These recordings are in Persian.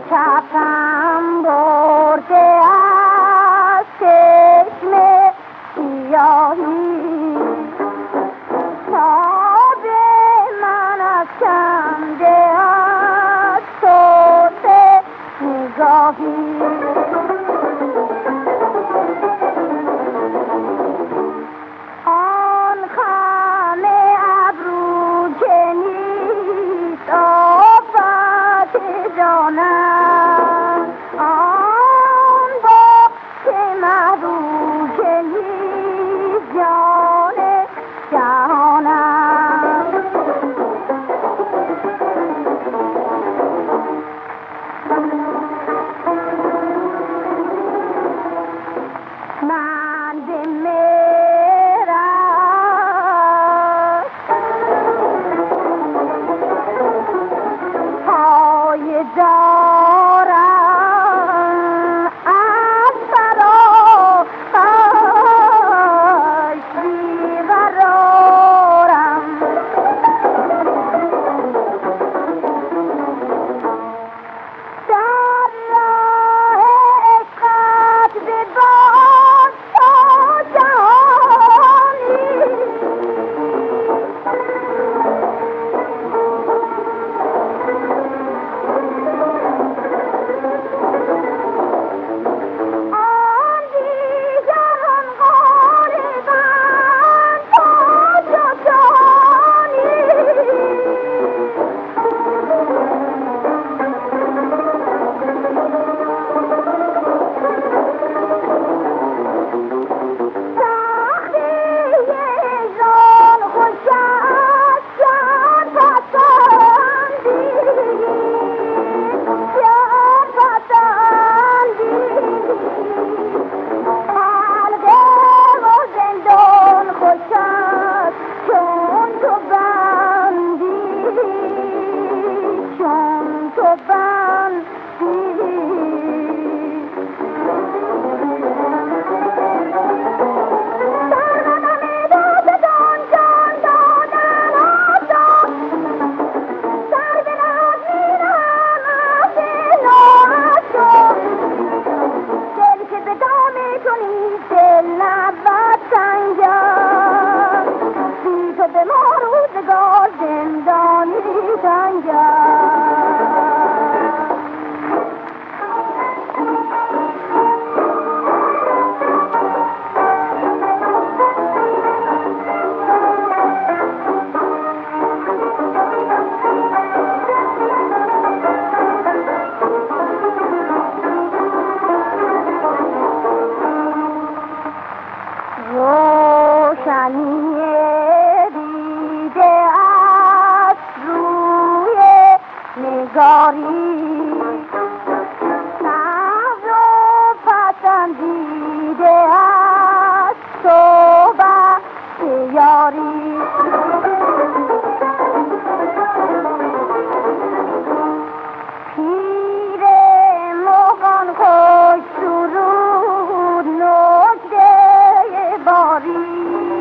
کفم برده از چشم سیاهی تا به من افکنده از صوت نگاهی آن خم ابرو که نیست آفت جانم آن با که محروم که نیست جان جهانم من به میرم پای دارم از فرا بیقرارم در راه عشقت به باد تا جهانی آن دیگران غالبند تا جانی سختی هجران خوش است گر پسندی گر پسندی حلقه و زندان خوش است چون تو بندی چون تو بندی به ما روزگار زندانی سنگر روشنی دیده از روی نگاری ناز و پسندیده از صحبت یاری پیر مغان خوش سرود نکته باری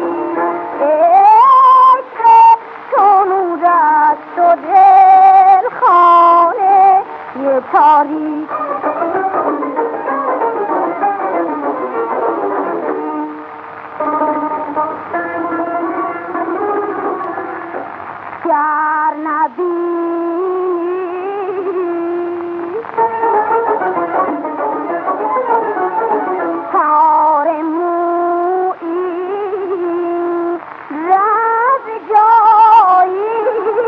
عشق تو نور است و دل خانه تاریک گر نبینی تار مویی رز جایی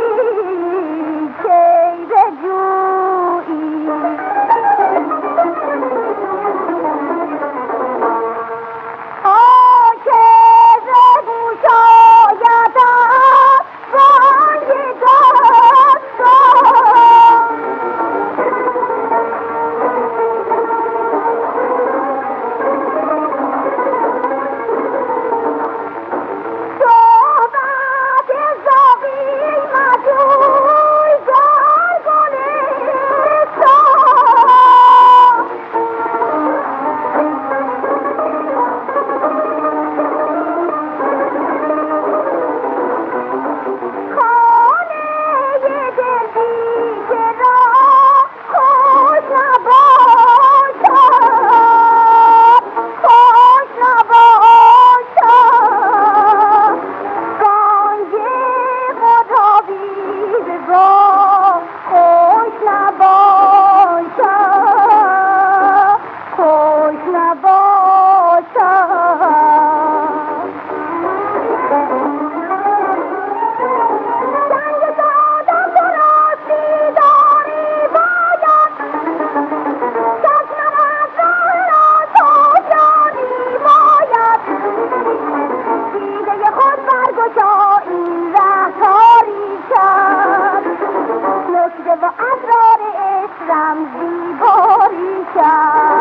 کی بجویی گوش آید از بانگ داستان گشته و اسرار عشق رمزی باری کرد.